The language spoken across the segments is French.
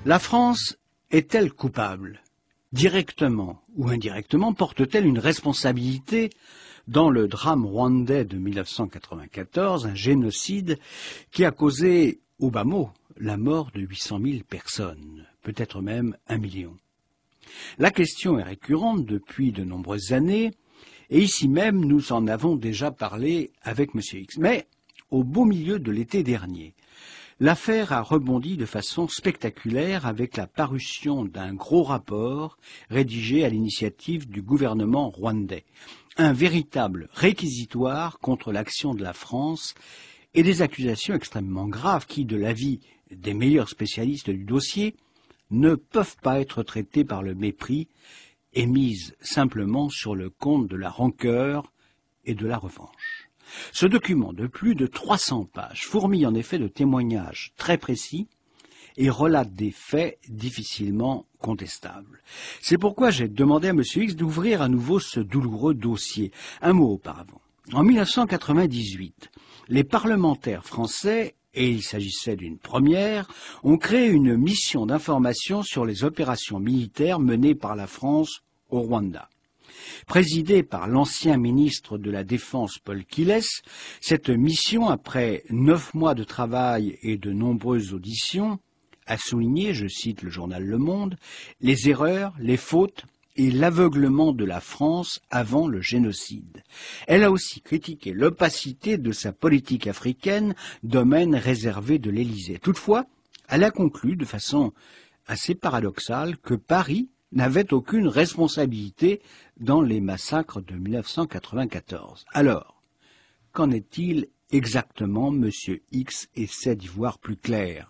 La France est-elle coupable? Directement ou indirectement, porte-t-elle une responsabilité dans le drame rwandais de 1994, un génocide qui a causé, au bas mot, la mort de 800 000 personnes, peut-être même 1 million? La question est récurrente depuis de nombreuses années, et ici même nous en avons déjà parlé avec M. X. Mais, au beau milieu de l'été dernier, l'affaire a rebondi de façon spectaculaire avec la parution d'un gros rapport rédigé à l'initiative du gouvernement rwandais. Un véritable réquisitoire contre l'action de la France et des accusations extrêmement graves qui, de l'avis des meilleurs spécialistes du dossier, ne peuvent pas être traitées par le mépris et mises simplement sur le compte de la rancœur et de la revanche. Ce document de plus de 300 pages fourmille en effet de témoignages très précis et relate des faits difficilement contestables. C'est pourquoi j'ai demandé à M. X d'ouvrir à nouveau ce douloureux dossier. Un mot auparavant. En 1998, les parlementaires français, et il s'agissait d'une première, ont créé une mission d'information sur les opérations militaires menées par la France au Rwanda. Présidée par l'ancien ministre de la Défense Paul Quilès, cette mission, après 9 mois de travail et de nombreuses auditions, a souligné, je cite le journal Le Monde, les erreurs, les fautes et l'aveuglement de la France avant le génocide. Elle a aussi critiqué l'opacité de sa politique africaine, domaine réservé de l'Élysée. Toutefois, elle a conclu de façon assez paradoxale que Paris n'avait aucune responsabilité dans les massacres de 1994. Alors, qu'en est-il exactement? Monsieur X essaie d'y voir plus clair.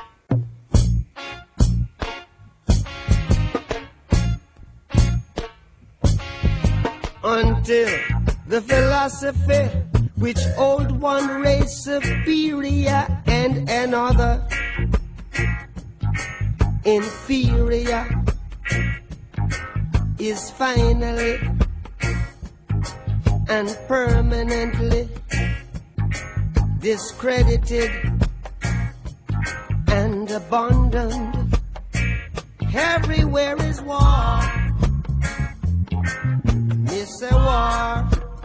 Until the philosophy which hold one race superior and another inferior is finally and permanently discredited and abandoned. Everywhere is war. It's a war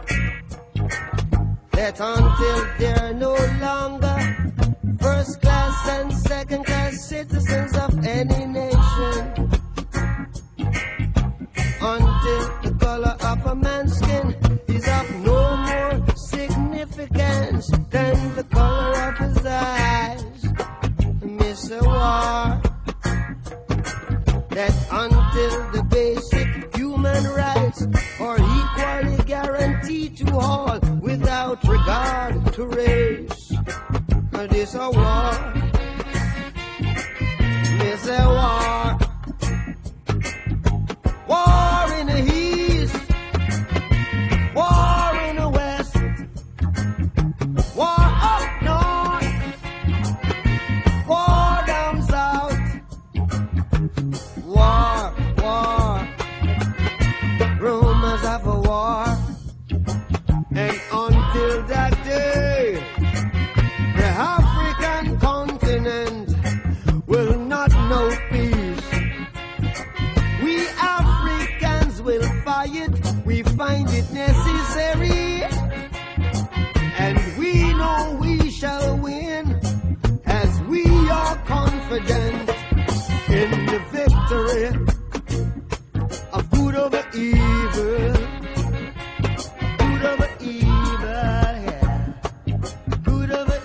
that until they're no longer first class and second class citizens of any nation, until the color of a man's skin is of no more significance than the color of his eyes. Miss a war that until the basic human rights are equally guaranteed to all without regard to race. This a war. This a war. War in the east, war in the west, war up north, war down south, war, war, rumors of a war, and until that day, the African continent will not know peace. We Africans will fight, we find it necessary, and we know we shall win, as we are confident in the victory of good over evil, good over evil, yeah, good over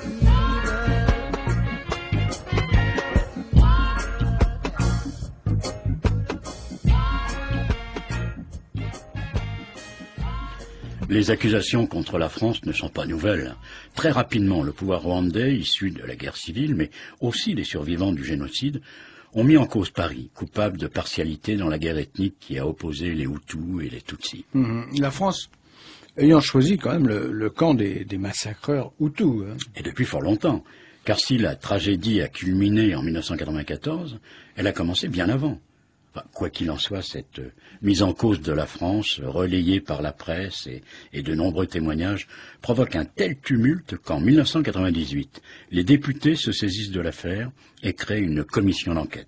Les accusations contre la France ne sont pas nouvelles. Très rapidement, le pouvoir rwandais, issu de la guerre civile, mais aussi les survivants du génocide, ont mis en cause Paris, coupable de partialité dans la guerre ethnique qui a opposé les Hutus et les Tutsis. La France ayant choisi quand même le camp des massacreurs Hutus. Et depuis fort longtemps, car si la tragédie a culminé en 1994, elle a commencé bien avant. Enfin, quoi qu'il en soit, cette mise en cause de la France, relayée par la presse et de nombreux témoignages, provoque un tel tumulte qu'en 1998, les députés se saisissent de l'affaire et créent une commission d'enquête.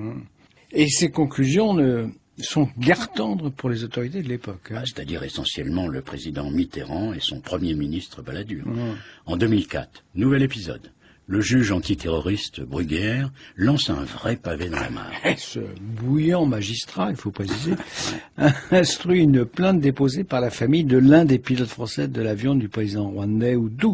Et ces conclusions sont guère tendres pour les autorités de l'époque. C'est-à-dire essentiellement le président Mitterrand et son premier ministre Balladur. En 2004, nouvel épisode. Le juge antiterroriste Bruguière lance un vrai pavé dans la mare. Ce bouillant magistrat, il faut préciser, instruit une plainte déposée par la famille de l'un des pilotes français de l'avion du président rwandais Hutu,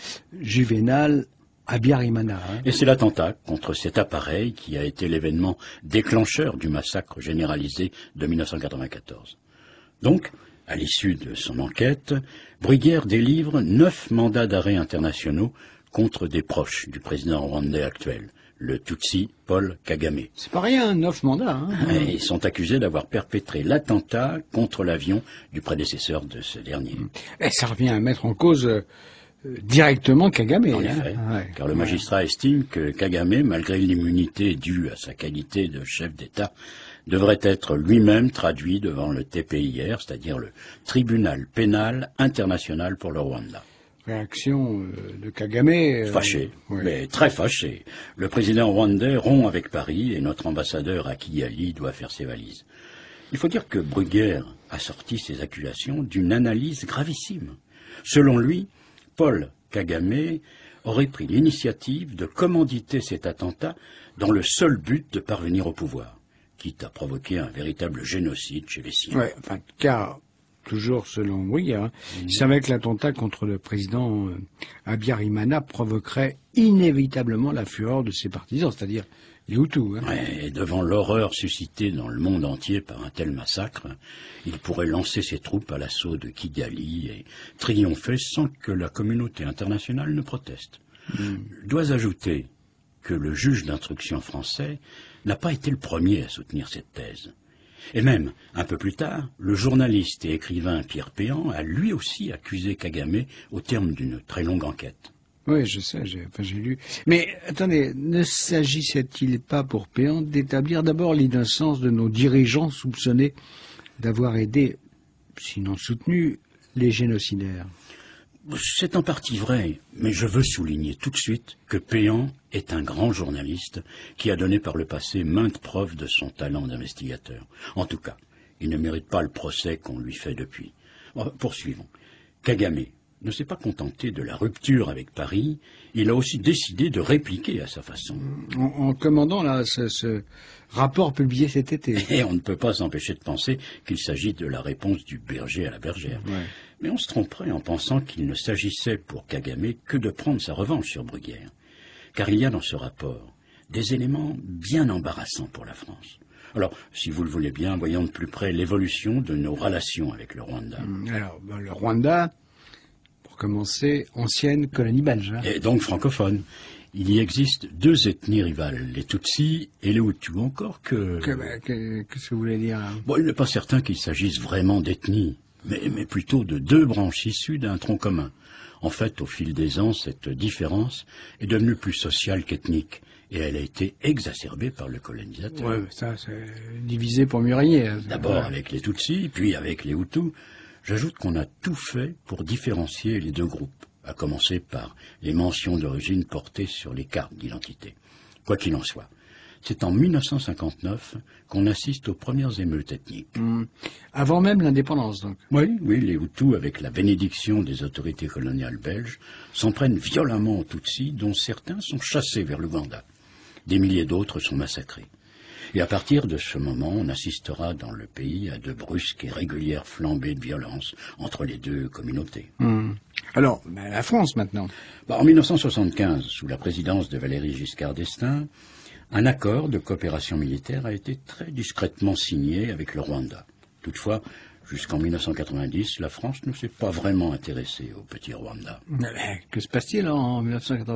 Juvenal Habyarimana. Et c'est l'attentat contre cet appareil qui a été l'événement déclencheur du massacre généralisé de 1994. Donc, à l'issue de son enquête, Bruguière délivre 9 mandats d'arrêt internationaux contre des proches du président rwandais actuel, le Tutsi Paul Kagame. C'est pas rien, 9 mandats. Et ils sont accusés d'avoir perpétré l'attentat contre l'avion du prédécesseur de ce dernier. Et ça revient à mettre en cause directement Kagame. En effet, car le magistrat estime que Kagame, malgré l'immunité due à sa qualité de chef d'État, devrait être lui-même traduit devant le TPIR, c'est-à-dire le Tribunal pénal international pour le Rwanda. Réaction de Kagame. Fâché, mais très fâché. Le président rwandais rompt avec Paris et notre ambassadeur à Kigali doit faire ses valises. Il faut dire que Bruguière a sorti ses accusations d'une analyse gravissime. Selon lui, Paul Kagame aurait pris l'initiative de commanditer cet attentat dans le seul but de parvenir au pouvoir, quitte à provoquer un véritable génocide chez les siens. Car toujours selon Bruguière, il savait que l'attentat contre le président Habyarimana provoquerait inévitablement la fureur de ses partisans, c'est-à-dire les Hutus. Et devant l'horreur suscitée dans le monde entier par un tel massacre, il pourrait lancer ses troupes à l'assaut de Kigali et triompher sans que la communauté internationale ne proteste. Je dois ajouter que le juge d'instruction français n'a pas été le premier à soutenir cette thèse. Et même, un peu plus tard, le journaliste et écrivain Pierre Péan a lui aussi accusé Kagame au terme d'une très longue enquête. Oui, je sais, j'ai lu. Mais attendez, ne s'agissait-il pas pour Péan d'établir d'abord l'innocence de nos dirigeants soupçonnés d'avoir aidé, sinon soutenu, les génocidaires? C'est en partie vrai, mais je veux souligner tout de suite que Péan est un grand journaliste qui a donné par le passé maintes preuves de son talent d'investigateur. En tout cas, il ne mérite pas le procès qu'on lui fait depuis. Poursuivons. Kagame ne s'est pas contenté de la rupture avec Paris, il a aussi décidé de répliquer à sa façon. En commandant là, ce rapport publié cet été. Et on ne peut pas s'empêcher de penser qu'il s'agit de la réponse du berger à la bergère. Mais on se tromperait en pensant qu'il ne s'agissait pour Kagame que de prendre sa revanche sur Bruguière. Car il y a dans ce rapport des éléments bien embarrassants pour la France. Alors, si vous le voulez bien, voyons de plus près l'évolution de nos relations avec le Rwanda. Alors, le Rwanda, pour commencer, ancienne colonie belge. Et donc francophone. Il y existe 2 ethnies rivales, les Tutsis et les Hutus, encore que... Qu'est-ce que vous voulez dire? Bon, il n'est pas certain qu'il s'agisse vraiment d'ethnies, mais plutôt de 2 branches issues d'un tronc commun. En fait, au fil des ans, cette différence est devenue plus sociale qu'ethnique, et elle a été exacerbée par le colonisateur. Ouais, ça, c'est divisé pour mieux régner. D'abord avec les Tutsis, puis avec les Hutus. J'ajoute qu'on a tout fait pour différencier les 2 groupes, à commencer par les mentions d'origine portées sur les cartes d'identité. Quoi qu'il en soit, c'est en 1959 qu'on assiste aux premières émeutes ethniques. Avant même l'indépendance, donc. Oui, les Hutus, avec la bénédiction des autorités coloniales belges, s'en prennent violemment aux Tutsis, dont certains sont chassés vers l'Ouganda. Des milliers d'autres sont massacrés. Et à partir de ce moment, on assistera dans le pays à de brusques et régulières flambées de violence entre les 2 communautés. Alors, la France maintenant. En 1975, sous la présidence de Valéry Giscard d'Estaing, un accord de coopération militaire a été très discrètement signé avec le Rwanda. Toutefois, jusqu'en 1990, la France ne s'est pas vraiment intéressée au petit Rwanda. Que se passe-t-il en 1990 ?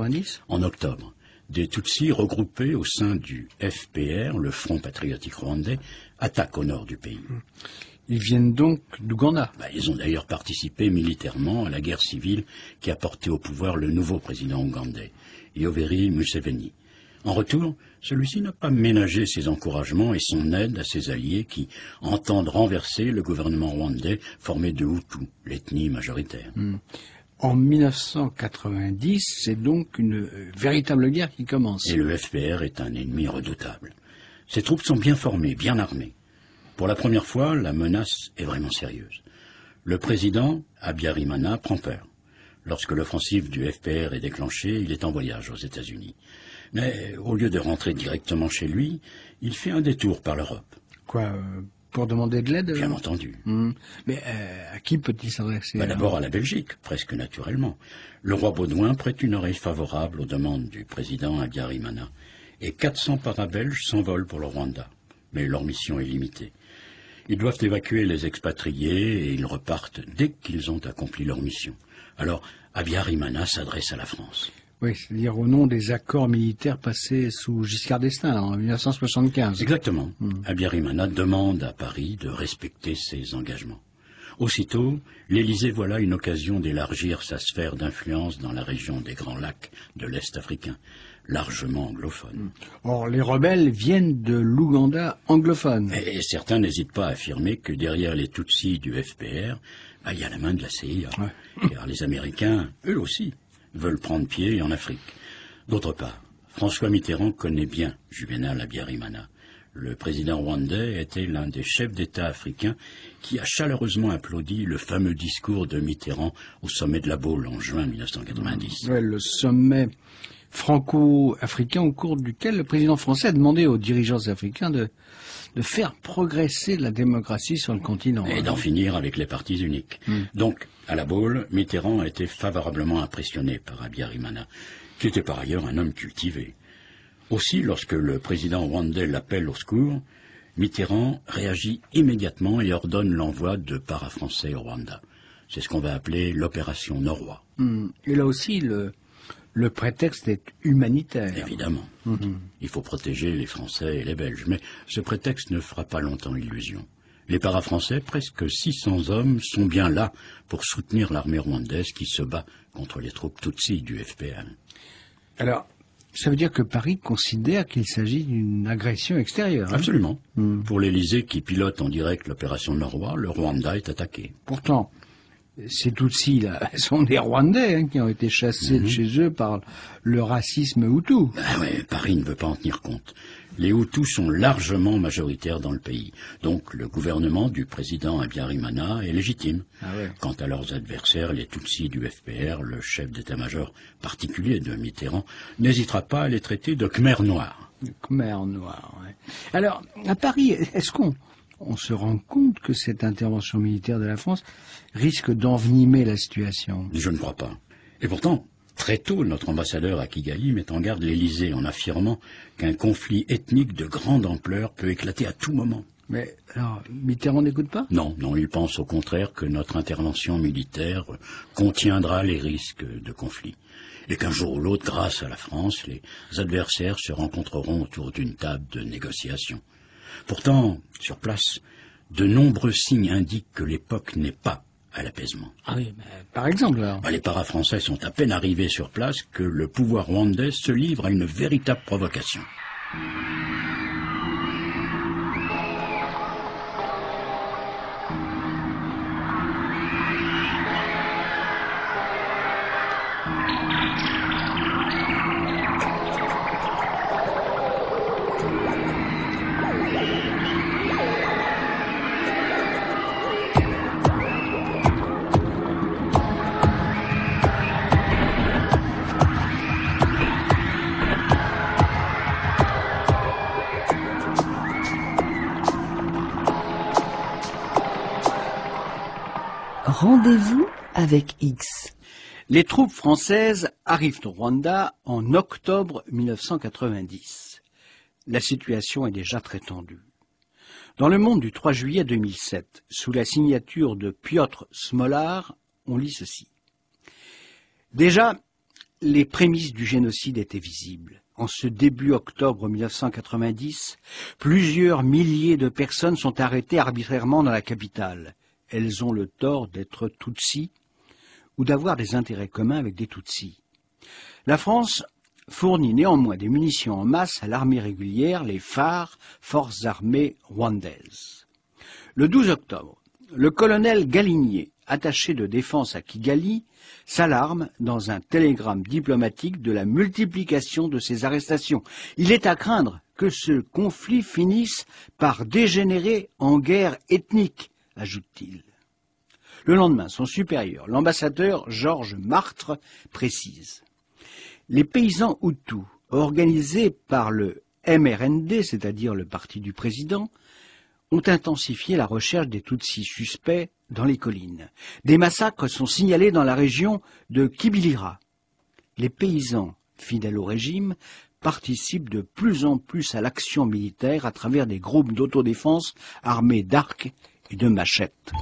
En octobre, des Tutsis regroupés au sein du FPR, le Front patriotique rwandais, attaquent au nord du pays. Ils viennent donc d'Ouganda. Ils ont d'ailleurs participé militairement à la guerre civile qui a porté au pouvoir le nouveau président ougandais, Yoweri Museveni. En retour, celui-ci n'a pas ménagé ses encouragements et son aide à ses alliés qui entendent renverser le gouvernement rwandais formé de Hutus, l'ethnie majoritaire. En 1990, c'est donc une véritable guerre qui commence. Et le FPR est un ennemi redoutable. Ses troupes sont bien formées, bien armées. Pour la première fois, la menace est vraiment sérieuse. Le président, Habyarimana, prend peur. Lorsque l'offensive du FPR est déclenchée, il est en voyage aux États-Unis. Mais au lieu de rentrer directement chez lui, il fait un détour par l'Europe. Quoi, pour demander de l'aide? Bien entendu. Mais à qui peut-il s'adresser? D'abord à la Belgique, presque naturellement. Le roi Baudouin prête une oreille favorable aux demandes du président Habyarimana. Et 400 para-belges s'envolent pour le Rwanda. Mais leur mission est limitée. Ils doivent évacuer les expatriés et ils repartent dès qu'ils ont accompli leur mission. Alors, Habyarimana s'adresse à la France. Oui, c'est-à-dire au nom des accords militaires passés sous Giscard d'Estaing en 1975. Exactement. Habyarimana demande à Paris de respecter ses engagements. Aussitôt, l'Élysée voit là une occasion d'élargir sa sphère d'influence dans la région des Grands Lacs de l'Est africain, largement anglophone. Or, les rebelles viennent de l'Ouganda anglophone. Et certains n'hésitent pas à affirmer que derrière les Tutsis du FPR, il y a la main de la CIA. Ouais. Car les Américains, eux aussi, veulent prendre pied en Afrique. D'autre part, François Mitterrand connaît bien Juvénal Habyarimana. Le président rwandais était l'un des chefs d'État africains qui a chaleureusement applaudi le fameux discours de Mitterrand au sommet de la Baule en juin 1990. Ouais, le sommet franco-africain au cours duquel le président français a demandé aux dirigeants africains de faire progresser la démocratie sur le continent. Et d'en finir avec les partis uniques. Donc, à la Baule, Mitterrand a été favorablement impressionné par Habyarimana, qui était par ailleurs un homme cultivé. Aussi, lorsque le président rwandais l'appelle au secours, Mitterrand réagit immédiatement et ordonne l'envoi de para-français au Rwanda. C'est ce qu'on va appeler l'opération Norrois. Et là aussi, le prétexte est humanitaire. Évidemment. Il faut protéger les Français et les Belges, mais ce prétexte ne fera pas longtemps illusion. Les para-français, presque 600 hommes, sont bien là pour soutenir l'armée rwandaise qui se bat contre les troupes Tutsis du FPR. Alors, ça veut dire que Paris considère qu'il s'agit d'une agression extérieure. Absolument. Pour l'Élysée qui pilote en direct l'opération Norrois, le Rwanda est attaqué. Pourtant, ces Tutsis-là sont des Rwandais qui ont été chassés de chez eux par le racisme Hutu. Ouais, Paris ne veut pas en tenir compte. Les Hutus sont largement majoritaires dans le pays. Donc le gouvernement du président Habyarimana est légitime. Quant à leurs adversaires, les Tutsis du FPR, le chef d'état-major particulier de Mitterrand n'hésitera pas à les traiter de Khmers noirs. Khmers noirs, ouais. Alors, à Paris, est-ce qu'on se rend compte que cette intervention militaire de la France risque d'envenimer la situation? Je ne crois pas. Et pourtant, très tôt, notre ambassadeur à Kigali met en garde l'Élysée en affirmant qu'un conflit ethnique de grande ampleur peut éclater à tout moment. Mais alors, Mitterrand n'écoute pas? Non, il pense au contraire que notre intervention militaire contiendra les risques de conflit. Et qu'un jour ou l'autre, grâce à la France, les adversaires se rencontreront autour d'une table de négociation. Pourtant, sur place, de nombreux signes indiquent que l'époque n'est pas à l'apaisement. Ah oui, mais par exemple alors. Les para-français sont à peine arrivés sur place que le pouvoir rwandais se livre à une véritable provocation. Rendez-vous avec X. Les troupes françaises arrivent au Rwanda en octobre 1990. La situation est déjà très tendue. Dans Le Monde du 3 juillet 2007, sous la signature de Piotr Smolar, on lit ceci. Déjà, les prémices du génocide étaient visibles. En ce début octobre 1990, plusieurs milliers de personnes sont arrêtées arbitrairement dans la capitale. Elles ont le tort d'être Tutsis ou d'avoir des intérêts communs avec des Tutsis. La France fournit néanmoins des munitions en masse à l'armée régulière, les FAR, Forces armées rwandaises. Le 12 octobre, le colonel Galinier, attaché de défense à Kigali, s'alarme dans un télégramme diplomatique de la multiplication de ces arrestations. Il est à craindre que ce conflit finisse par dégénérer en guerre ethnique, ajoute-t-il. Le lendemain, son supérieur, l'ambassadeur Georges Martre, précise: les paysans hutus, organisés par le MRND, c'est-à-dire le parti du président, ont intensifié la recherche des Tutsis suspects dans les collines. Des massacres sont signalés dans la région de Kibilira. Les paysans, fidèles au régime, participent de plus en plus à l'action militaire à travers des groupes d'autodéfense armés d'arcs et de machettes.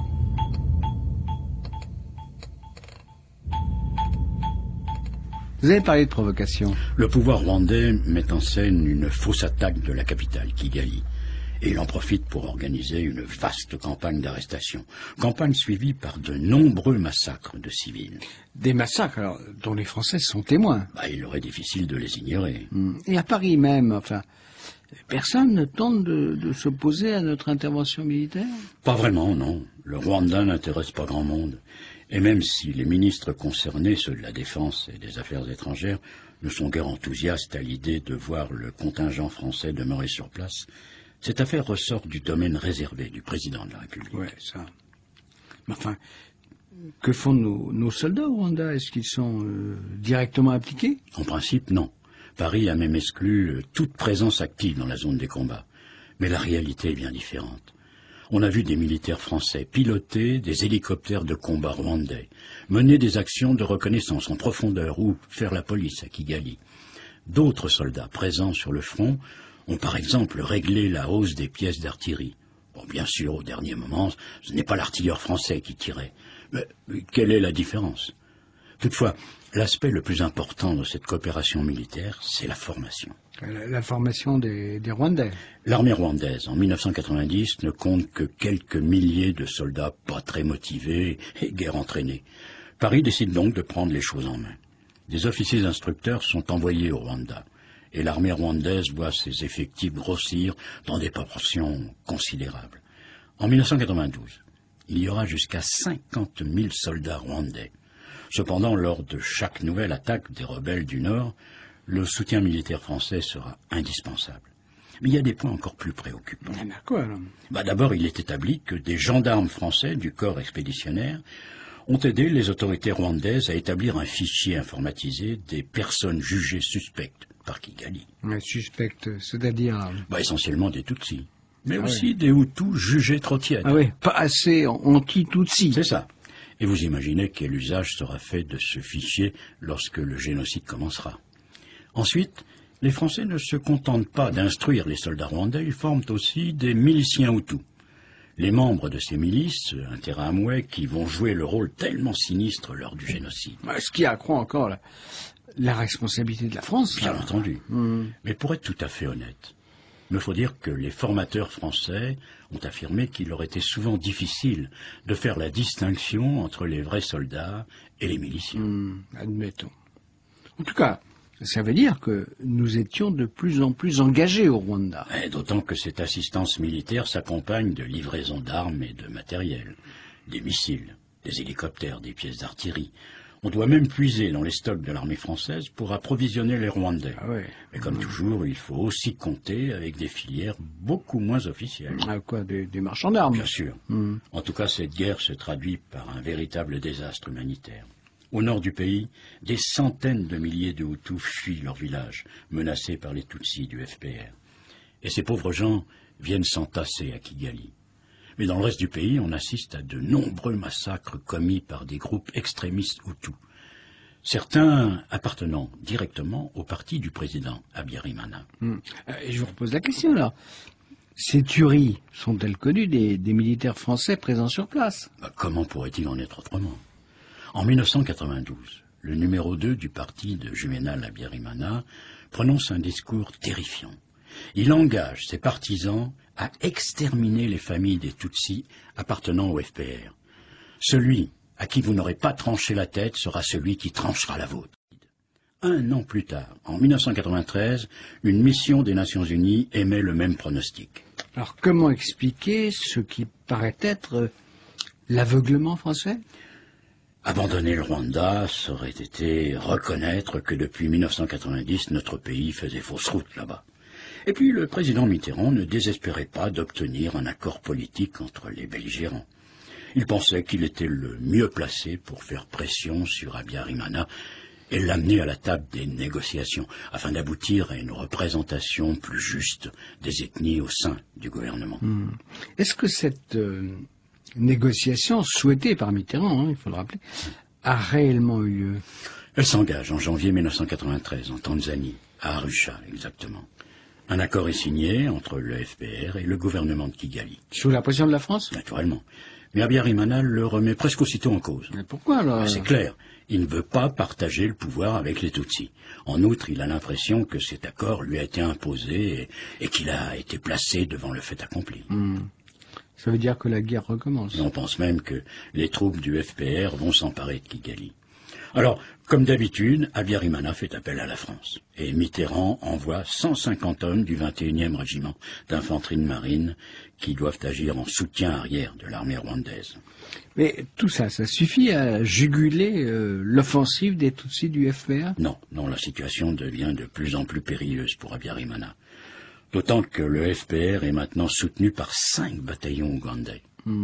Vous avez parlé de provocation. Le pouvoir rwandais met en scène une fausse attaque de la capitale, Kigali. Et il en profite pour organiser une vaste campagne d'arrestation. Campagne suivie par de nombreux massacres de civils. Des massacres, alors, dont les Français sont témoins. Il aurait difficile de les ignorer. Et à Paris même, enfin, personne ne tente de s'opposer à notre intervention militaire? Pas vraiment, non. Le Rwanda n'intéresse pas grand monde. Et même si les ministres concernés, ceux de la Défense et des Affaires étrangères, ne sont guère enthousiastes à l'idée de voir le contingent français demeurer sur place, cette affaire ressort du domaine réservé du président de la République. Ouais, ça. Mais enfin, que font nos soldats au Rwanda? Est-ce qu'ils sont directement impliqués? En principe, non. Paris a même exclu toute présence active dans la zone des combats. Mais la réalité est bien différente. On a vu des militaires français piloter des hélicoptères de combat rwandais, mener des actions de reconnaissance en profondeur ou faire la police à Kigali. D'autres soldats présents sur le front ont par exemple réglé la hausse des pièces d'artillerie. Bon, bien sûr, au dernier moment, ce n'est pas l'artilleur français qui tirait. Mais quelle est la différence? Toutefois, l'aspect le plus important de cette coopération militaire, c'est la formation. La formation des Rwandais. L'armée rwandaise, en 1990, ne compte que quelques milliers de soldats pas très motivés et guère entraînés. Paris décide donc de prendre les choses en main. Des officiers instructeurs sont envoyés au Rwanda. Et l'armée rwandaise voit ses effectifs grossir dans des proportions considérables. En 1992, il y aura jusqu'à 50 000 soldats rwandais. Cependant, lors de chaque nouvelle attaque des rebelles du Nord, le soutien militaire français sera indispensable. Mais il y a des points encore plus préoccupants. Mais quoi, alors? D'abord, il est établi que des gendarmes français du corps expéditionnaire ont aidé les autorités rwandaises à établir un fichier informatisé des personnes jugées suspectes par Kigali. Suspectes, c'est-à-dire... Essentiellement des Tutsis, mais aussi des Hutus jugés trop tièdes. Ah oui, pas assez anti-Tutsis. C'est ça. Et vous imaginez quel usage sera fait de ce fichier lorsque le génocide commencera. Ensuite, les Français ne se contentent pas d'instruire les soldats rwandais, ils forment aussi des miliciens Hutus. Les membres de ces milices, interamouais, qui vont jouer le rôle tellement sinistre lors du génocide. Ce qui accroît encore la responsabilité de la France. Bien entendu. Mais pour être tout à fait honnête, il me faut dire que les formateurs français ont affirmé qu'il leur était souvent difficile de faire la distinction entre les vrais soldats et les miliciens. Admettons. En tout cas, ça veut dire que nous étions de plus en plus engagés au Rwanda. D'autant que cette assistance militaire s'accompagne de livraisons d'armes et de matériel, des missiles, des hélicoptères, des pièces d'artillerie. On doit même puiser dans les stocks de l'armée française pour approvisionner les Rwandais. Mais comme toujours, il faut aussi compter avec des filières beaucoup moins officielles. Des marchands d'armes? Bien sûr. En tout cas, cette guerre se traduit par un véritable désastre humanitaire. Au nord du pays, des centaines de milliers de Hutus fuient leur village, menacés par les Tutsis du FPR. Et ces pauvres gens viennent s'entasser à Kigali. Mais dans le reste du pays, on assiste à de nombreux massacres commis par des groupes extrémistes Hutus. Certains appartenant directement au parti du président, Habyarimana. Et je vous repose la question, là. Ces tueries sont-elles connues des militaires français présents sur place? Comment pourrait-il en être autrement? En 1992, le numéro 2 du parti de Juvénal Habyarimana prononce un discours terrifiant. Il engage ses partisans à exterminer les familles des Tutsis appartenant au FPR. Celui à qui vous n'aurez pas tranché la tête sera celui qui tranchera la vôtre. Un an plus tard, en 1993, une mission des Nations Unies émet le même pronostic. Alors comment expliquer ce qui paraît être l'aveuglement français? Abandonner le Rwanda, ça aurait été reconnaître que depuis 1990, notre pays faisait fausse route là-bas. Et puis le président Mitterrand ne désespérait pas d'obtenir un accord politique entre les belligérants. Il pensait qu'il était le mieux placé pour faire pression sur Habyarimana et l'amener à la table des négociations, afin d'aboutir à une représentation plus juste des ethnies au sein du gouvernement. Est-ce que cette négociation souhaitée par Mitterrand, il faut le rappeler, a réellement eu lieu? Elle s'engage en janvier 1993 en Tanzanie, à Arusha exactement. Un accord est signé entre le FPR et le gouvernement de Kigali. Sous la pression de la France? Naturellement. Mais Habyarimana le remet presque aussitôt en cause. Mais pourquoi alors? C'est clair, il ne veut pas partager le pouvoir avec les Tutsis. En outre, il a l'impression que cet accord lui a été imposé et qu'il a été placé devant le fait accompli. Ça veut dire que la guerre recommence. Et on pense même que les troupes du FPR vont s'emparer de Kigali. Alors, comme d'habitude, Habyarimana fait appel à la France. Et Mitterrand envoie 150 hommes du 21e régiment d'infanterie de marine qui doivent agir en soutien arrière de l'armée rwandaise. Mais tout ça, ça suffit à juguler l'offensive des Tutsis du FPR? Non, la situation devient de plus en plus périlleuse pour Habyarimana. D'autant que le FPR est maintenant soutenu par 5 bataillons ougandais.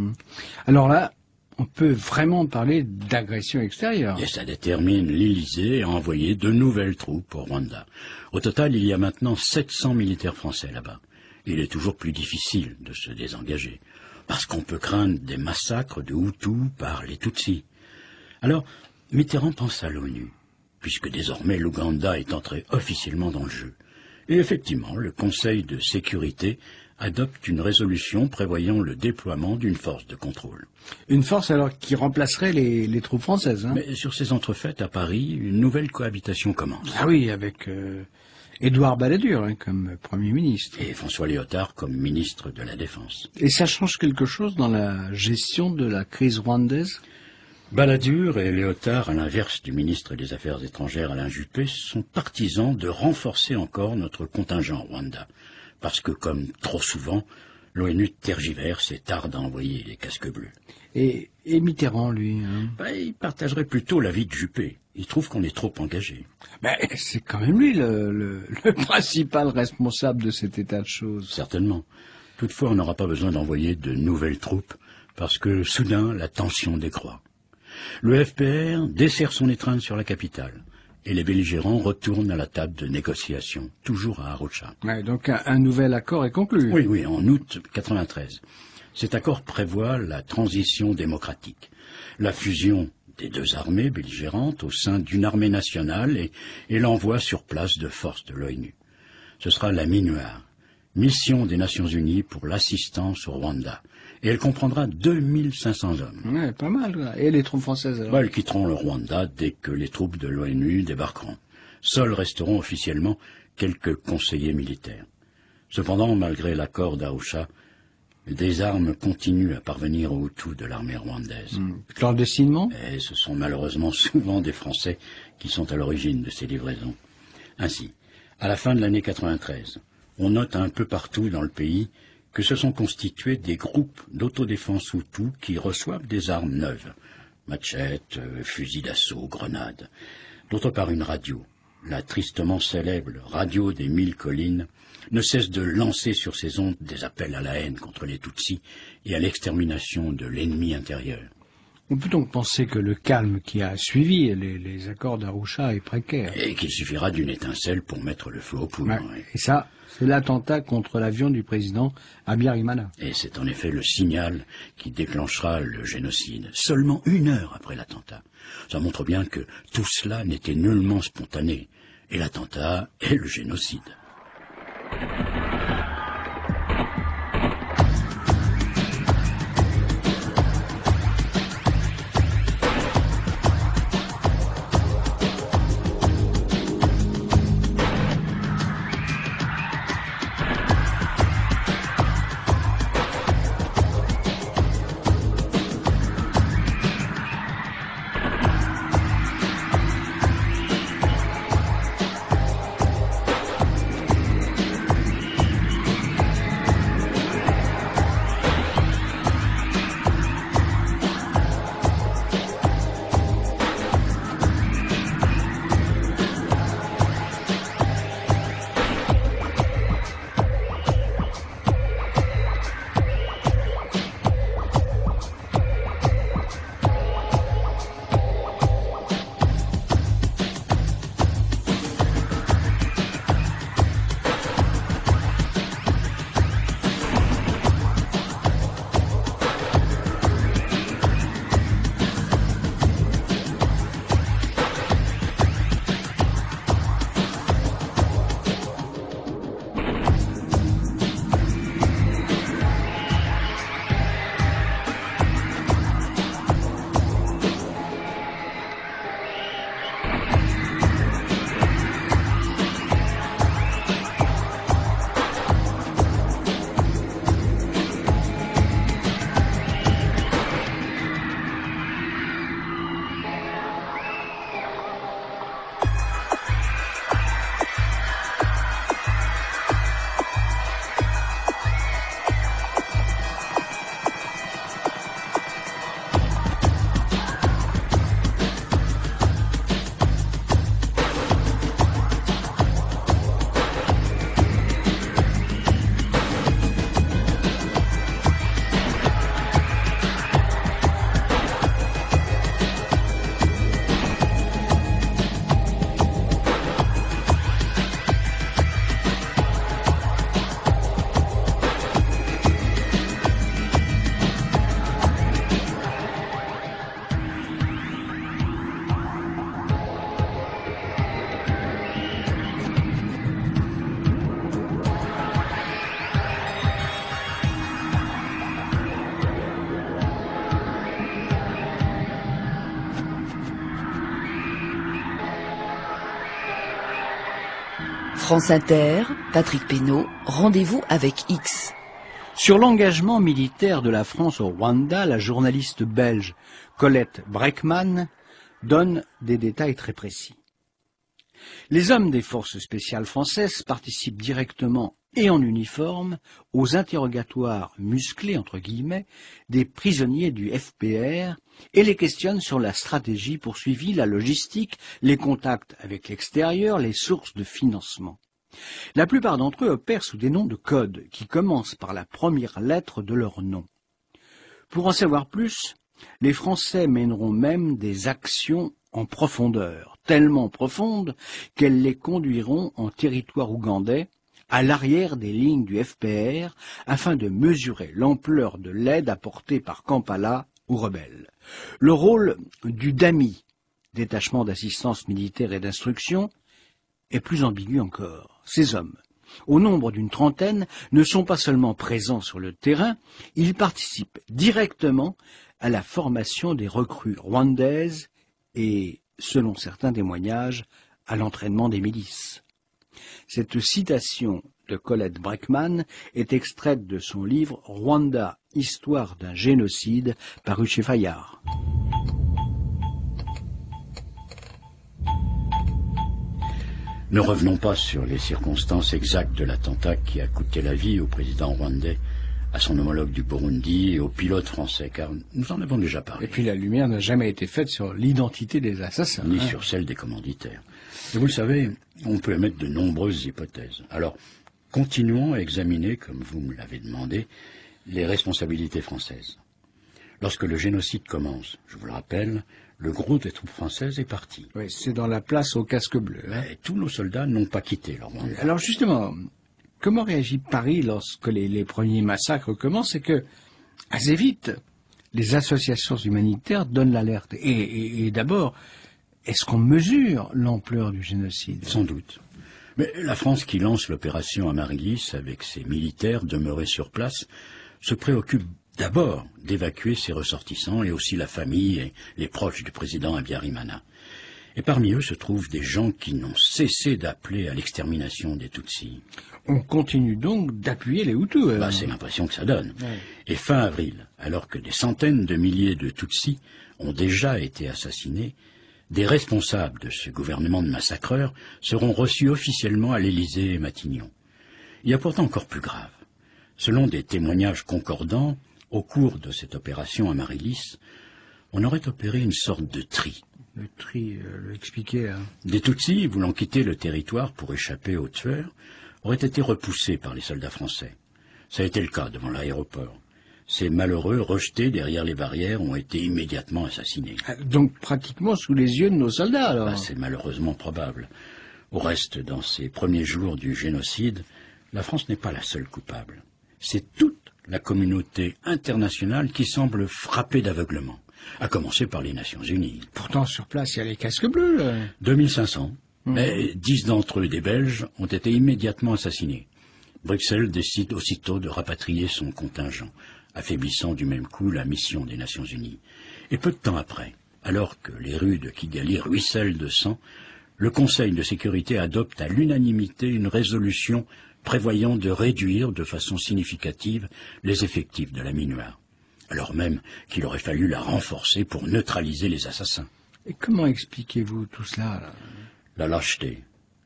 Alors là, on peut vraiment parler d'agression extérieure. Et ça détermine l'Élysée à envoyer de nouvelles troupes au Rwanda. Au total, il y a maintenant 700 militaires français là-bas. Il est toujours plus difficile de se désengager, parce qu'on peut craindre des massacres de Hutus par les Tutsis. Alors, Mitterrand pense à l'ONU, puisque désormais l'Ouganda est entré officiellement dans le jeu. Et effectivement, le Conseil de sécurité adopte une résolution prévoyant le déploiement d'une force de contrôle. Une force alors qui remplacerait les troupes françaises. Mais sur ces entrefaites à Paris, une nouvelle cohabitation commence. Ah oui, avec Édouard Balladur comme Premier ministre. Et François Léotard comme ministre de la Défense. Et ça change quelque chose dans la gestion de la crise rwandaise? Balladur et Léotard, à l'inverse du ministre des Affaires étrangères Alain Juppé, sont partisans de renforcer encore notre contingent au Rwanda. Parce que, comme trop souvent, l'ONU tergiverse et tarde à envoyer les casques bleus. Et Mitterrand, lui Il partagerait plutôt l'avis de Juppé. Il trouve qu'on est trop engagé. C'est quand même lui le principal responsable de cet état de choses. Certainement. Toutefois, on n'aura pas besoin d'envoyer de nouvelles troupes, parce que soudain, la tension décroît. Le FPR desserre son étreinte sur la capitale, et les belligérants retournent à la table de négociation, toujours à Arusha. Donc un nouvel accord est conclu. Oui, en août 1993. Cet accord prévoit la transition démocratique, la fusion des deux armées belligérantes au sein d'une armée nationale et l'envoi sur place de forces de l'ONU. Ce sera la MINUAR, mission des Nations Unies pour l'assistance au Rwanda. Et elle comprendra 2500 hommes. Ouais, pas mal, là. Et les troupes françaises, alors? Elles quitteront le Rwanda dès que les troupes de l'ONU débarqueront. Seuls resteront officiellement quelques conseillers militaires. Cependant, malgré l'accord d'Arusha, des armes continuent à parvenir aux Hutus de l'armée rwandaise. Clandestinement? Et ce sont malheureusement souvent des Français qui sont à l'origine de ces livraisons. Ainsi, à la fin de l'année 93, on note un peu partout dans le pays que se sont constitués des groupes d'autodéfense Hutus qui reçoivent des armes neuves, machettes, fusils d'assaut, grenades. D'autre part, une radio, la tristement célèbre radio des 1000 collines, ne cesse de lancer sur ses ondes des appels à la haine contre les Tutsis et à l'extermination de l'ennemi intérieur. On peut donc penser que le calme qui a suivi les accords d'Arusha est précaire. Et qu'il suffira d'une étincelle pour mettre le feu aux poudres. Et ça, c'est l'attentat contre l'avion du président Habyarimana. Et c'est en effet le signal qui déclenchera le génocide, seulement 1 heure après l'attentat. Ça montre bien que tout cela n'était nullement spontané, et l'attentat est le génocide. France Inter, Patrick Pénaud, rendez-vous avec X. Sur l'engagement militaire de la France au Rwanda, la journaliste belge Colette Breckman donne des détails très précis. Les hommes des forces spéciales françaises participent directement et en uniforme aux interrogatoires musclés, entre guillemets, des prisonniers du FPR et les questionnent sur la stratégie poursuivie, la logistique, les contacts avec l'extérieur, les sources de financement. La plupart d'entre eux opèrent sous des noms de code qui commencent par la première lettre de leur nom. Pour en savoir plus, les Français mèneront même des actions en profondeur, tellement profondes qu'elles les conduiront en territoire ougandais, à l'arrière des lignes du FPR, afin de mesurer l'ampleur de l'aide apportée par Kampala aux rebelles. Le rôle du DAMI, détachement d'assistance militaire et d'instruction, est plus ambigu encore. Ces hommes, au nombre d'une trentaine, ne sont pas seulement présents sur le terrain, ils participent directement à la formation des recrues rwandaises et, selon certains témoignages, à l'entraînement des milices. Cette citation de Colette Breckman est extraite de son livre « Rwanda, histoire d'un génocide » paru chez Fayard. Ne revenons pas sur les circonstances exactes de l'attentat qui a coûté la vie au président rwandais, à son homologue du Burundi et au pilote français, car nous en avons déjà parlé. Et puis la lumière n'a jamais été faite sur l'identité des assassins. Ni sur celle des commanditaires. Et vous le savez, on peut émettre de nombreuses hypothèses. Alors, continuons à examiner, comme vous me l'avez demandé, les responsabilités françaises. Lorsque le génocide commence, je vous le rappelle, le gros des troupes françaises est parti. Oui, c'est dans la place au casque bleu. Et tous nos soldats n'ont pas quitté leur Rwanda. Alors justement, comment réagit Paris lorsque les premiers massacres commencent? C'est que, assez vite, les associations humanitaires donnent l'alerte. Et d'abord, est-ce qu'on mesure l'ampleur du génocide? Sans doute. Mais la France qui lance l'opération Amaryllis avec ses militaires demeurés sur place se préoccupe d'abord d'évacuer ses ressortissants et aussi la famille et les proches du président Habyarimana. Et parmi eux se trouvent des gens qui n'ont cessé d'appeler à l'extermination des Tutsis. On continue donc d'appuyer les Hutus. C'est l'impression que ça donne. Ouais. Et fin avril, alors que des centaines de milliers de Tutsis ont déjà été assassinés, des responsables de ce gouvernement de massacreurs seront reçus officiellement à l'Élysée et Matignon. Il y a pourtant encore plus grave. Selon des témoignages concordants, au cours de cette opération Amaryllis, on aurait opéré une sorte de tri. Le tri, le expliquer. Des Tutsis, voulant quitter le territoire pour échapper aux tueurs, auraient été repoussés par les soldats français. Ça a été le cas devant l'aéroport. Ces malheureux, rejetés derrière les barrières, ont été immédiatement assassinés. Donc pratiquement sous les yeux de nos soldats, alors. C'est malheureusement probable. Au reste, dans ces premiers jours du génocide, la France n'est pas la seule coupable. C'est toute la communauté internationale qui semble frappée d'aveuglement, à commencer par les Nations Unies. Pourtant, sur place, il y a les casques bleus, là. 2500, mais 10 d'entre eux, des Belges, ont été immédiatement assassinés. Bruxelles décide aussitôt de rapatrier son contingent, affaiblissant du même coup la mission des Nations Unies. Et peu de temps après, alors que les rues de Kigali ruissellent de sang, le Conseil de sécurité adopte à l'unanimité une résolution prévoyant de réduire de façon significative les effectifs de la MINUSMA, alors même qu'il aurait fallu la renforcer pour neutraliser les assassins. Et comment expliquez-vous tout cela, là? La lâcheté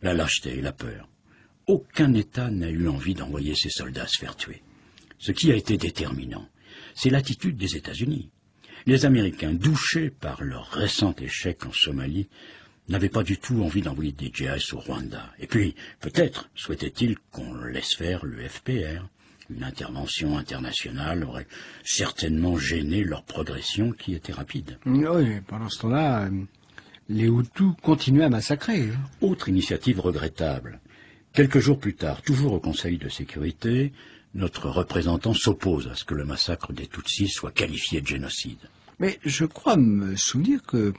et la peur. Aucun État n'a eu envie d'envoyer ses soldats se faire tuer. Ce qui a été déterminant, c'est l'attitude des États-Unis. Les Américains, douchés par leur récent échec en Somalie, n'avaient pas du tout envie d'envoyer des GIS au Rwanda. Et puis, peut-être souhaitaient-ils qu'on laisse faire le FPR. Une intervention internationale aurait certainement gêné leur progression qui était rapide. Oui, pendant ce temps-là, les Hutus continuaient à massacrer. Autre initiative regrettable. Quelques jours plus tard, toujours au Conseil de sécurité, notre représentant s'oppose à ce que le massacre des Tutsis soit qualifié de génocide. Mais je crois me souvenir que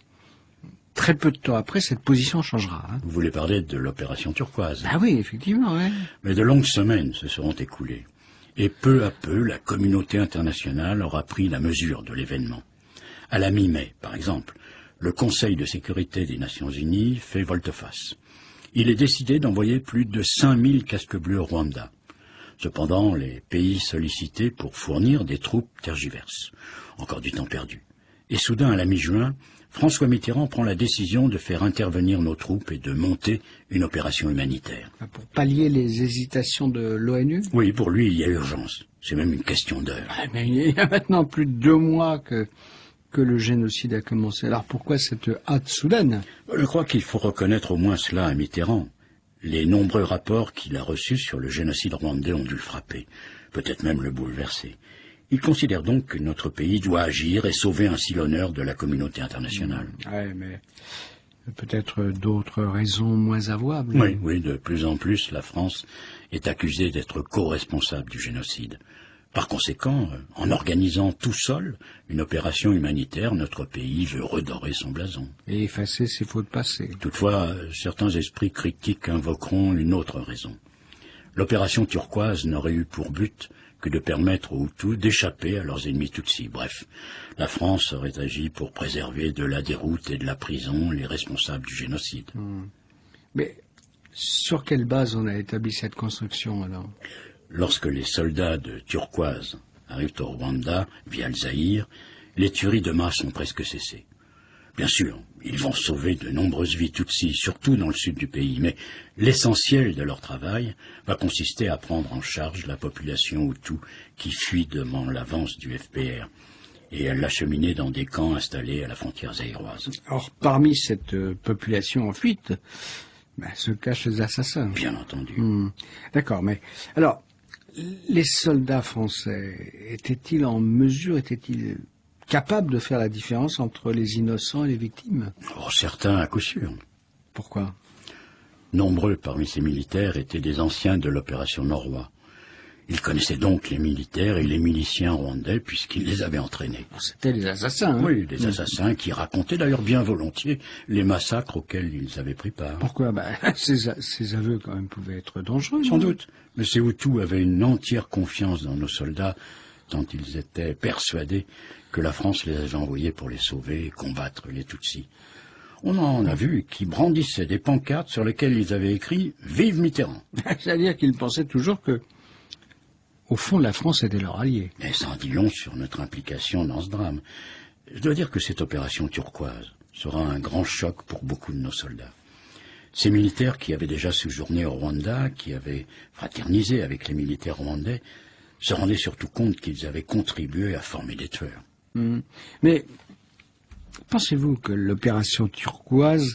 très peu de temps après, cette position changera. Vous voulez parler de l'opération turquoise? Ah oui, effectivement, ouais. Mais de longues semaines se seront écoulées. Et peu à peu, la communauté internationale aura pris la mesure de l'événement. À la mi-mai, par exemple, le Conseil de sécurité des Nations Unies fait volte-face. il est décidé d'envoyer plus de 5000 casques bleus au Rwanda. Cependant, les pays sollicités pour fournir des troupes tergiversent. Encore du temps perdu. Et soudain, à la mi-juin, François Mitterrand prend la décision de faire intervenir nos troupes et de monter une opération humanitaire. Pour pallier les hésitations de l'ONU? Oui, pour lui, il y a urgence. C'est même une question d'heure. Mais il y a maintenant plus de 2 mois que le génocide a commencé. Alors pourquoi cette hâte soudaine? Je crois qu'il faut reconnaître au moins cela à Mitterrand. Les nombreux rapports qu'il a reçus sur le génocide rwandais ont dû le frapper, peut-être même le bouleverser. Il considère donc que notre pays doit agir et sauver ainsi l'honneur de la communauté internationale. Oui, mais peut-être d'autres raisons moins avouables. Oui, de plus en plus, la France est accusée d'être co-responsable du génocide. Par conséquent, en organisant tout seul une opération humanitaire, notre pays veut redorer son blason. Et effacer ses fautes passées. Toutefois, certains esprits critiques invoqueront une autre raison. L'opération turquoise n'aurait eu pour but que de permettre aux Hutus d'échapper à leurs ennemis Tutsis. Bref, la France aurait agi pour préserver de la déroute et de la prison les responsables du génocide. Mais sur quelle base on a établi cette construction alors? Lorsque les soldats de Turquoise arrivent au Rwanda via le Zaïre, les tueries de masse ont presque cessé. Bien sûr, ils vont sauver de nombreuses vies Tutsis, surtout dans le sud du pays, mais l'essentiel de leur travail va consister à prendre en charge la population Hutu qui fuit devant l'avance du FPR et à l'acheminer dans des camps installés à la frontière zaïroise. Or, parmi cette population en fuite, se cachent les assassins. Bien entendu. D'accord, mais alors, les soldats français étaient-ils en mesure, étaient-ils capables de faire la différence entre les innocents et les victimes? Certains à coup sûr. Pourquoi? Nombreux parmi ces militaires étaient des anciens de l'opération Norrois. Ils connaissaient donc les militaires et les miliciens rwandais puisqu'ils les avaient entraînés. C'était des assassins, hein? Oui, des assassins qui racontaient d'ailleurs bien volontiers les massacres auxquels ils avaient pris part. Pourquoi? Ces aveux quand même pouvaient être dangereux. Sans doute. Mais ces Hutus avaient une entière confiance dans nos soldats, tant ils étaient persuadés que la France les avait envoyés pour les sauver et combattre les Tutsis. On en a vu qui brandissaient des pancartes sur lesquelles ils avaient écrit « Vive Mitterrand ». C'est-à-dire qu'ils pensaient toujours que, au fond, la France était leur allié. Et ça en dit long sur notre implication dans ce drame. Je dois dire que cette opération turquoise sera un grand choc pour beaucoup de nos soldats. Ces militaires qui avaient déjà séjourné au Rwanda, qui avaient fraternisé avec les militaires rwandais, se rendaient surtout compte qu'ils avaient contribué à former des tueurs. Mais pensez-vous que l'opération turquoise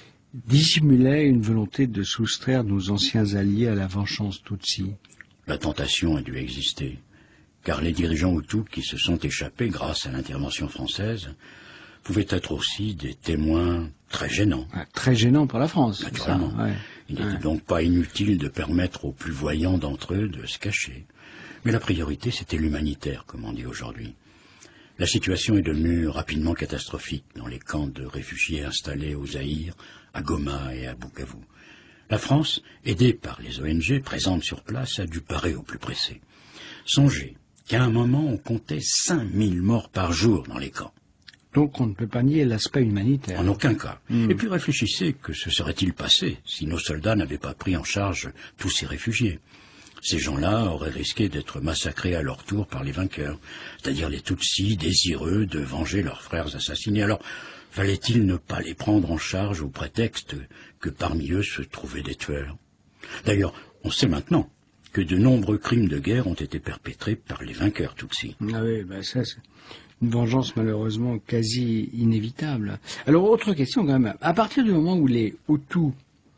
dissimulait une volonté de soustraire nos anciens alliés à la vengeance Tutsi? La tentation a dû exister, car les dirigeants Hutus qui se sont échappés grâce à l'intervention française pouvaient être aussi des témoins très gênants. Très gênants pour la France. Naturellement. Ça, ouais. Il n'était donc pas inutile de permettre aux plus voyants d'entre eux de se cacher. Mais la priorité, c'était l'humanitaire, comme on dit aujourd'hui. La situation est devenue rapidement catastrophique dans les camps de réfugiés installés au Zaïre, à Goma et à Bukavu. La France, aidée par les ONG présentes sur place, a dû parer au plus pressé. Songez qu'à un moment, on comptait 5000 morts par jour dans les camps. Donc on ne peut pas nier l'aspect humanitaire. En aucun cas. Et puis réfléchissez que se serait-il passé si nos soldats n'avaient pas pris en charge tous ces réfugiés. Ces gens-là auraient risqué d'être massacrés à leur tour par les vainqueurs, c'est-à-dire les Tutsis désireux de venger leurs frères assassinés. Alors, fallait-il ne pas les prendre en charge au prétexte que parmi eux se trouvaient des tueurs? D'ailleurs, on sait maintenant que de nombreux crimes de guerre ont été perpétrés par les vainqueurs Tutsis. Ah oui, ça c'est une vengeance malheureusement quasi inévitable. Alors, autre question quand même. À partir du moment où les Hutus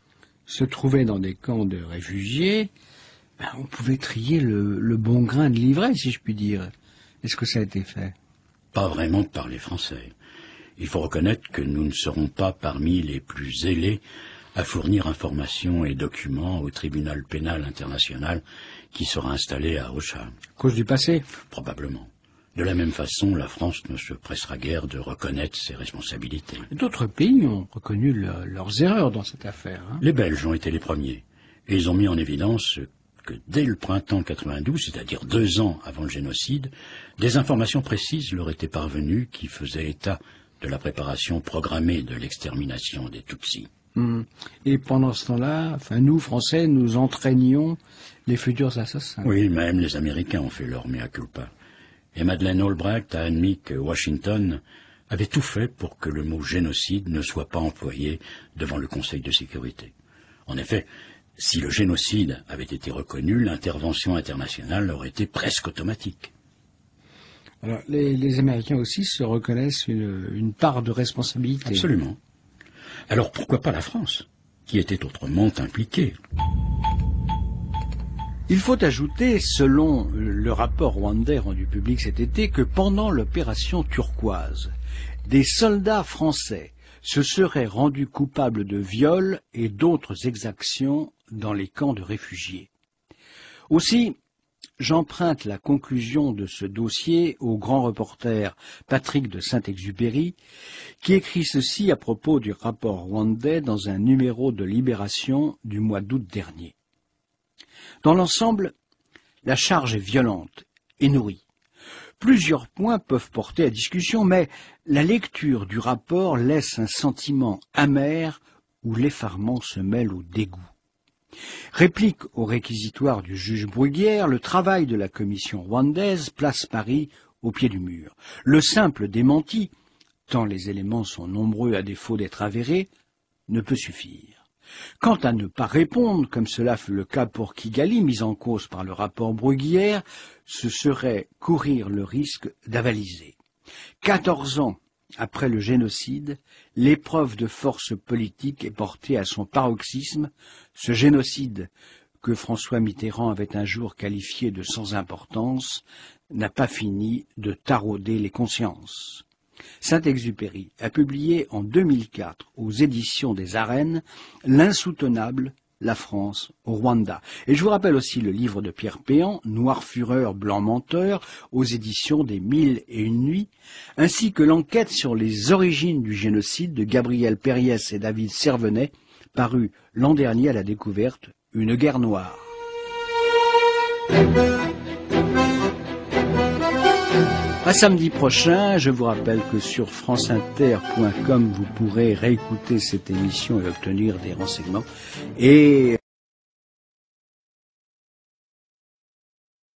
se trouvaient dans des camps de réfugiés, on pouvait trier le bon grain de l'ivraie, si je puis dire. Est-ce que ça a été fait? Pas vraiment par les Français. Il faut reconnaître que nous ne serons pas parmi les plus zélés à fournir informations et documents au tribunal pénal international qui sera installé à Arusha. À cause du passé? Probablement. De la même façon, la France ne se pressera guère de reconnaître ses responsabilités. D'autres pays ont reconnu leurs erreurs dans cette affaire. Les Belges ont été les premiers. Et ils ont mis en évidence que dès le printemps 92, c'est-à-dire 2 ans avant le génocide, des informations précises leur étaient parvenues qui faisaient état de la préparation programmée de l'extermination des Tutsis. Et pendant ce temps-là, nous, Français, nous entraînions les futurs assassins. Oui, même les Américains ont fait leur mea culpa. Et Madeleine Albright a admis que Washington avait tout fait pour que le mot génocide ne soit pas employé devant le Conseil de sécurité. En effet, si le génocide avait été reconnu, l'intervention internationale aurait été presque automatique. Alors, les Américains aussi se reconnaissent une part de responsabilité. Absolument. Alors pourquoi pas la France, qui était autrement impliquée? Il faut ajouter, selon le rapport rwandais rendu public cet été, que pendant l'opération turquoise, des soldats français se seraient rendus coupables de viols et d'autres exactions dans les camps de réfugiés. Aussi, j'emprunte la conclusion de ce dossier au grand reporter Patrick de Saint-Exupéry, qui écrit ceci à propos du rapport rwandais dans un numéro de Libération du mois d'août dernier. Dans l'ensemble, la charge est violente et nourrie. Plusieurs points peuvent porter à discussion, mais la lecture du rapport laisse un sentiment amer où l'effarement se mêle au dégoût. Réplique au réquisitoire du juge Bruguière, le travail de la commission rwandaise place Paris au pied du mur. Le simple démenti, tant les éléments sont nombreux à défaut d'être avérés, ne peut suffire. Quant à ne pas répondre, comme cela fut le cas pour Kigali, mis en cause par le rapport Bruguière, ce serait courir le risque d'avaliser. 14 ans après le génocide, l'épreuve de force politique est portée à son paroxysme, ce génocide que François Mitterrand avait un jour qualifié de sans importance n'a pas fini de tarauder les consciences. Saint-Exupéry a publié en 2004 aux éditions des Arènes L'insoutenable, la France au Rwanda. Et je vous rappelle aussi le livre de Pierre Péan, Noir fureur, blanc menteur, aux éditions des 1001 nuits, ainsi que l'enquête sur les origines du génocide de Gabriel Périès et David Servenet, paru l'an dernier à la Découverte, Une guerre noire. À samedi prochain, je vous rappelle que sur franceinter.com, vous pourrez réécouter cette émission et obtenir des renseignements. Et